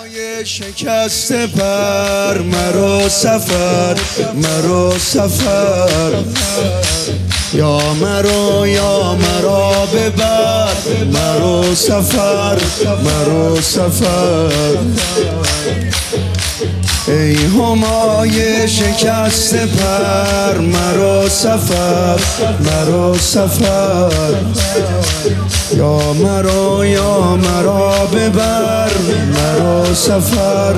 شکست پر مرا سفر یا مرا ببر مرا سفر ای همای شکست پر مرا سفر یا مرا ببر مرا سفر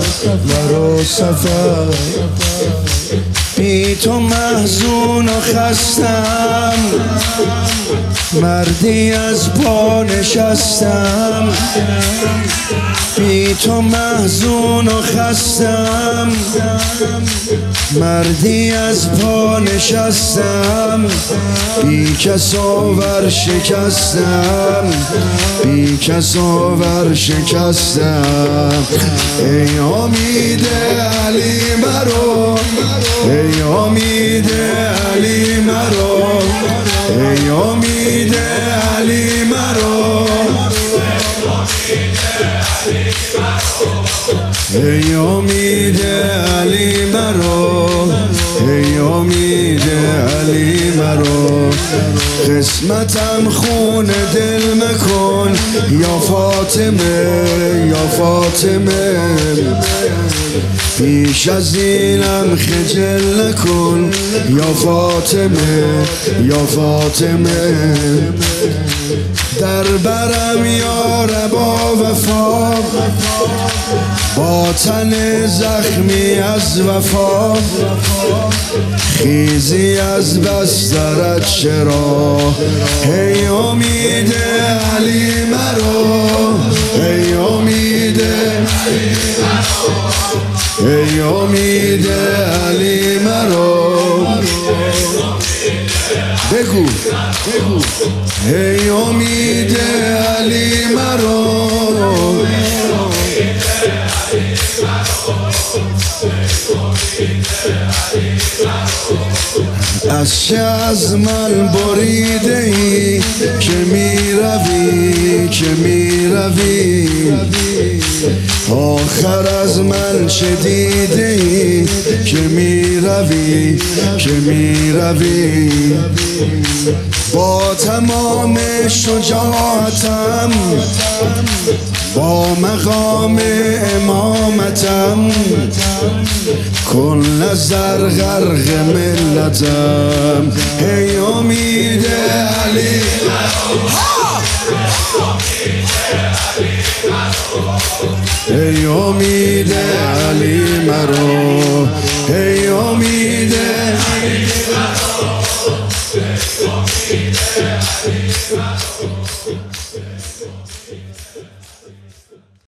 بی تو محزون و خستم مردی از پا نشستم بی تو محزون و خستم مردی از پا نشستم بی کس آور شکستم ای امید علی مرا ای امید علی مرا ای امید علی مرا ای امید علی مرا ای امید علی مرا قسمتم خون دل مکن یا فاطمه پیش از اینم خجل نکن یا فاطمه در برم یار با وفا با تن زخمی از وفا خیزی از بسترت چرا ای امید علی مرا ای امید علی مرا بگو ای امید علی مرا از چه از من بریده ای که می روی آخر از من چه دیده ای که می روی با تمام شجاعتم با مقام امامتم کن نظر غرق ملتم ای امید علی ای امید علی مرا ای امید علی مرا